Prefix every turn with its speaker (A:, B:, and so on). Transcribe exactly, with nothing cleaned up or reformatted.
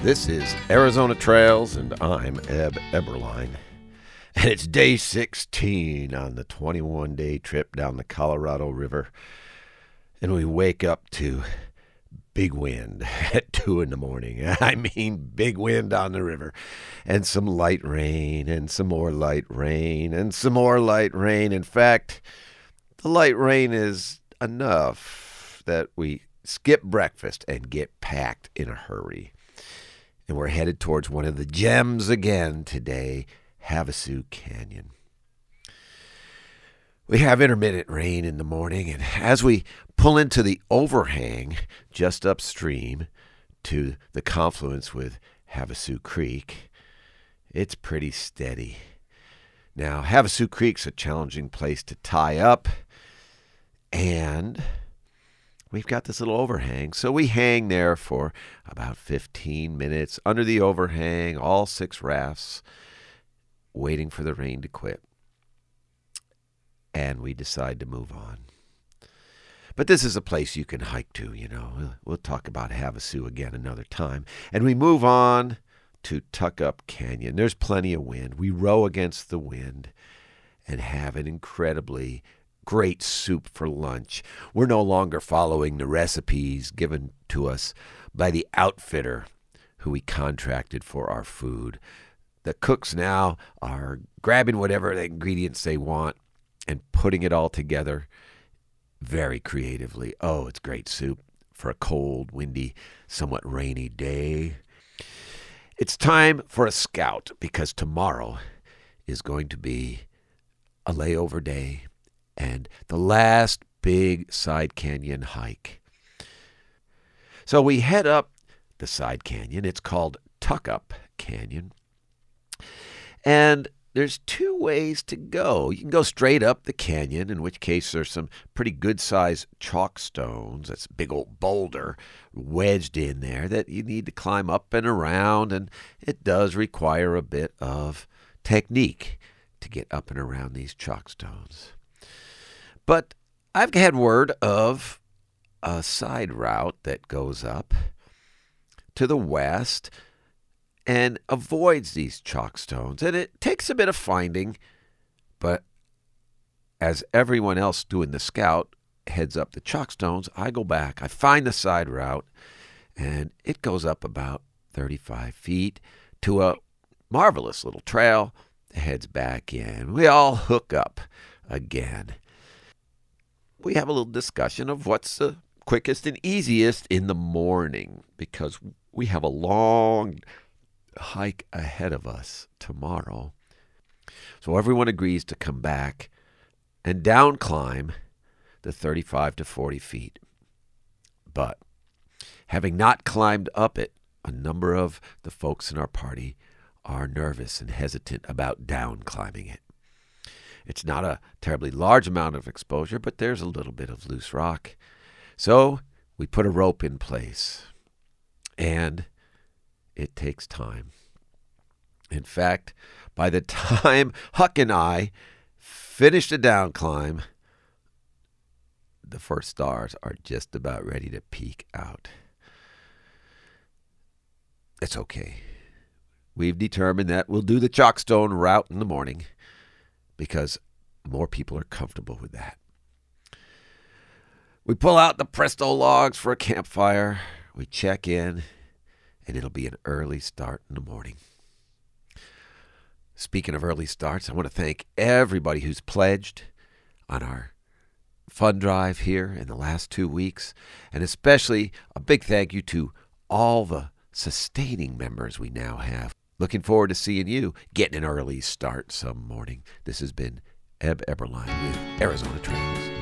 A: This is Arizona Trails, and I'm Eb Eberline. And it's day sixteen on the twenty-one day trip down the Colorado River. And we wake up to big wind at two in the morning. I mean, big wind on the river. And some light rain, and some more light rain, and some more light rain. In fact, the light rain is enough that we skip breakfast and get packed in a hurry. And we're headed towards one of the gems again today, Havasu Canyon. We have intermittent rain in the morning, and as we pull into the overhang just upstream to the confluence with Havasu Creek, it's pretty steady. Now, Havasu Creek's a challenging place to tie up, and we've got this little overhang, so we hang there for about fifteen minutes under the overhang, all six rafts, waiting for the rain to quit. And we decide to move on. But this is a place you can hike to, you know. We'll, we'll talk about Havasu again another time. And we move on to Tuckup Canyon. There's plenty of wind. We row against the wind and have an incredibly great soup for lunch. We're no longer following the recipes given to us by the outfitter who we contracted for our food. The cooks now are grabbing whatever the ingredients they want and putting it all together very creatively. Oh, it's great soup for a cold, windy, somewhat rainy day. It's time for a scout because tomorrow is going to be a layover day and the last big side canyon hike. So we head up the side canyon. It's called Tuckup Canyon. And there's two ways to go. You can go straight up the canyon, in which case there's some pretty good-sized chalk stones. That's a big old boulder wedged in there that you need to climb up and around, and it does require a bit of technique to get up and around these chalk stones. But I've had word of a side route that goes up to the west and avoids these chalk stones. And it takes a bit of finding, but as everyone else doing the scout heads up the chalk stones, I go back, I find the side route, and it goes up about thirty-five feet to a marvelous little trail that heads back in. We all hook up again. We have a little discussion of what's the quickest and easiest in the morning, because we have a long hike ahead of us tomorrow. So everyone agrees to come back and down climb the thirty-five to forty feet. But having not climbed up it, a number of the folks in our party are nervous and hesitant about down climbing it. It's not a terribly large amount of exposure, but there's a little bit of loose rock. So we put a rope in place, and it takes time. In fact, by the time Huck and I finish the down climb, the first stars are just about ready to peek out. It's okay. We've determined that we'll do the chalkstone route in the morning because more people are comfortable with that. We pull out the Presto logs for a campfire. We check in, and it'll be an early start in the morning. Speaking of early starts, I want to thank everybody who's pledged on our fund drive here in the last two weeks, and especially a big thank you to all the sustaining members we now have. Looking forward to seeing you getting an early start some morning. This has been Eb Eberline with Arizona Trails.